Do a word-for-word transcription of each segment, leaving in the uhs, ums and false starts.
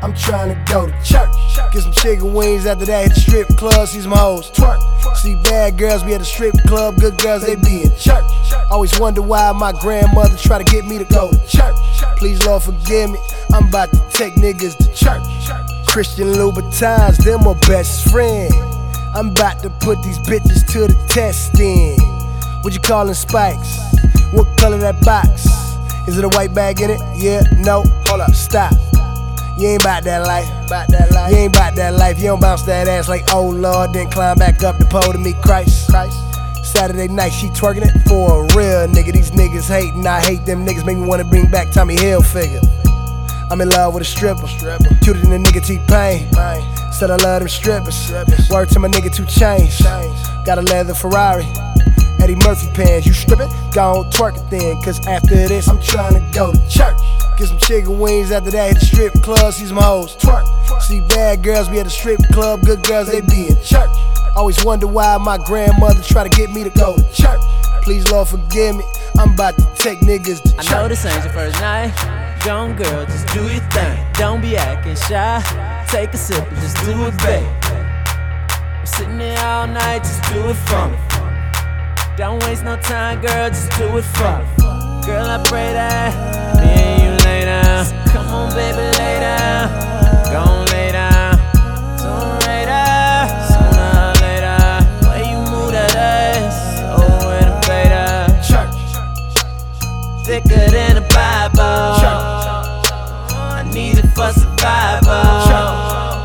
I'm trying to go to church. Get some chicken wings, after that hit the strip club, see some hoes twerk. See bad girls be at the strip club, good girls they be in church. Always wonder why my grandmother try to get me to go to church. Please Lord forgive me, I'm about to take niggas to church. Christian Louboutins, them my best friend. I'm about to put these bitches to the test then. What you callin' spikes? What color that box? Is it a white bag in it? Yeah, no, hold up, stop. You ain't bout that life, bout that life. You ain't bout that life. You don't bounce that ass like oh Lord, then climb back up the pole to meet Christ. Christ. Saturday night she twerking it for a real nigga. These niggas hatin', I hate them niggas. Make me wanna bring back Tommy Hilfiger. I'm in love with a stripper, stripper. Cuter than a nigga T-Pain. Said I love them strippers. strippers. Word to my nigga two Chainz. Got a leather Ferrari. Eddie Murphy pants, you strippin'? Go on twerk it then, cause after this I'm tryna go to church. Get some chicken wings, after that hit the strip club, see some hoes twerk. See bad girls be at the strip club, good girls they be in church. Always wonder why my grandmother try to get me to go to church. Please Lord forgive me, I'm about to take niggas to church. I know this ain't your first night. Go on girl, just do your thing. Don't be acting shy. Take a sip and just do it, babe. I'm sitting there all night, just do it for me. Don't waste no time, girl, just do it for me. Girl, I pray that me and you lay down. Come on, baby, lay down. Go on, lay down. Sooner later, sooner or later. Way you move that ass, oh, and a beta. Church. Thicker than a Bible. Church. I need it for survival. Church.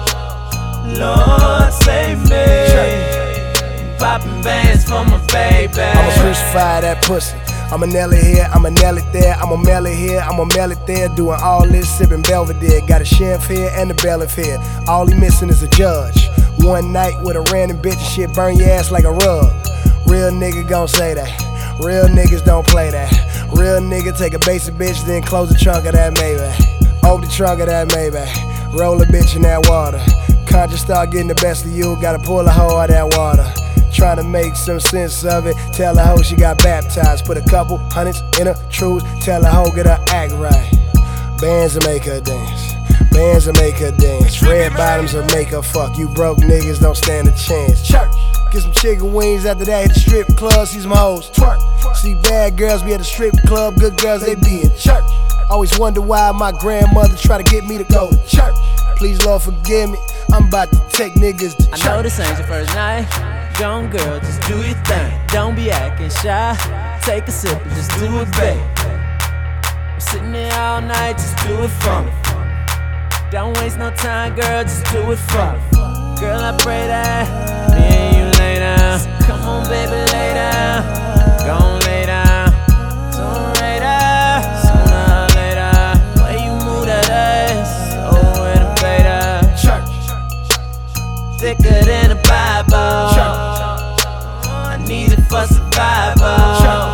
Lord, save me. Poppin' bands for my baby. I'ma crucify that pussy. I'ma nail it here, I'ma nail it there. I'ma mail it here, I'ma mail it there. Doing all this, sippin' Belvedere. Got a chef here and a bailiff here. All he missing is a judge. One night with a random bitch and shit burn your ass like a rug. Real nigga gon' say that. Real niggas don't play that. Real nigga take a basic bitch, then close the trunk of that Maybach. Open the trunk of that Maybach. Roll a bitch in that water. Conscious start getting the best of you, gotta pull a hoe out of that water. Trying to make some sense of it. Tell a hoe she got baptized. Put a couple hundreds in her truth. Tell a hoe get her act right. Bands will make her dance. Bands will make her dance. Red bottoms will make her fuck. You broke niggas don't stand a chance. Church. Get some chicken wings, after that hit the strip club, see some hoes twerk. See bad girls be at the strip club, good girls they be in church. Always wonder why my grandmother try to get me to go to church. Please Lord forgive me, I'm about to take niggas to church. I know this ain't your first night. Go on girl, just do your thing. Don't be acting shy. Take a sip and just do it, babe. I'm sitting there all night, just do it for me. Don't waste no time, girl, just do it for me. Girl, I pray that me and you lay down. Come on, baby, lay down. Go on, lay down. Sooner later, sooner or later. Way you move that ass, oh, and a beta. Church. Thicker than a Bible. Church. I need it for survival. Church.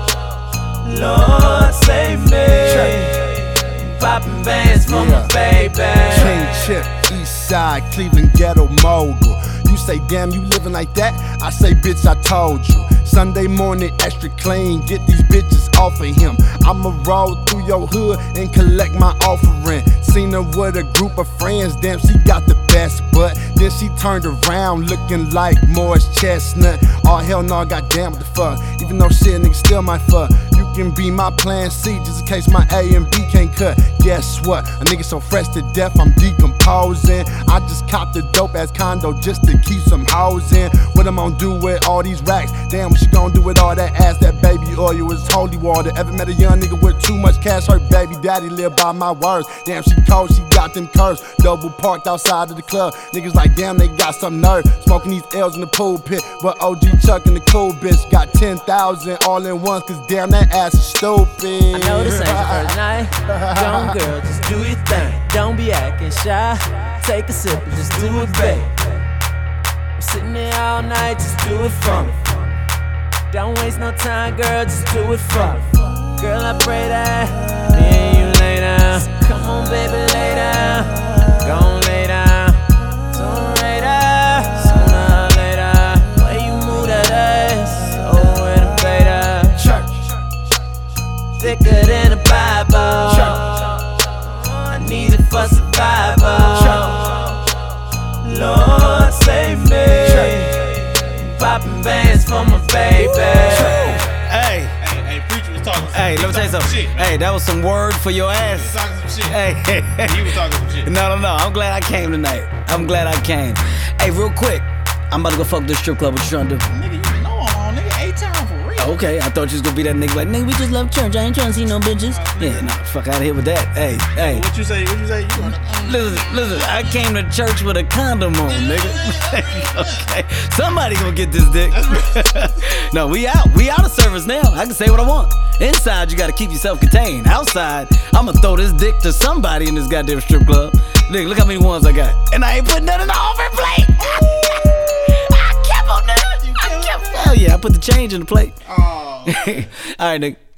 Lord, save me. Poppin' bands for my baby. Chain Chip, East Side, Cleveland ghetto mogul. You say, damn, you living like that? I say, bitch, I told you. Sunday morning, extra clean, get these bitches off of him. I'ma roll through your hood and collect my offering. Seen her with a group of friends, damn, she got the best butt. Then she turned around looking like Morris Chestnut. Oh, hell no, goddamn, what the fuck? Even though shit, nigga, still my fuck. You can be my plan C, just in case my A and B can't cut. Guess what? A nigga so fresh to death, I'm decomposing. I just copped a dope ass condo just to keep some hoes in. What I'm gonna do with all these racks? Damn, what she gonna do with all that ass? That baby oil is holy water. Ever met a young nigga with too much cash? Her baby daddy live by my words. Damn, she cold, she got them curves. Double parked outside of the club. Niggas like, damn, they got some nerve. Smoking these L's in the pool pit. But O G Chuck and the cool bitch got ten thousand all in once. Cause damn, that ass is stupid. I know this ain't your first night. Go on girl, just do your thing. Don't be acting shy. Take a sip and just do it, babe. I'm sitting there all night, just do it for me. Don't waste no time, girl, just do it for me. Girl, I pray that me and you lay down. Come on, baby, lay down. Go on, lay down. Sooner later, sooner or later. Way you move that ass, oh, and a beta. Church. Thicker than a Bible. Church. I need it for survival. Lord save me. Popping bands for my baby. Hey. Hey, preacher was talking. Hey, let me tell you something. Shit. Hey, that was some word for your He was ass. talking some shit. Hey, hey, hey. He was talking some shit. No, no, no. I'm glad I came tonight. I'm glad I came. Hey, real quick, I'm about to go fuck this strip club. What you trying to do? Nigga, you know I'm on, nigga. A-Town for real. Okay, I thought you was gonna be that nigga like, nigga, we just love church. I ain't trying to see no bitches. Yeah, nah, fuck out of here with that. Hey, hey. What you say? What you say? You wanna, um, Listen, listen, I came to church with a condom on, nigga. Okay, somebody gonna get this dick. No, we out. We out of service now. I can say what I want. Inside, you gotta keep yourself contained. Outside, I'ma throw this dick to somebody in this goddamn strip club. Nigga, look how many ones I got. And I ain't putting none in the over plate. I kept on that. I kept. Hell yeah, I put the change in the plate. oh. All right, nigga.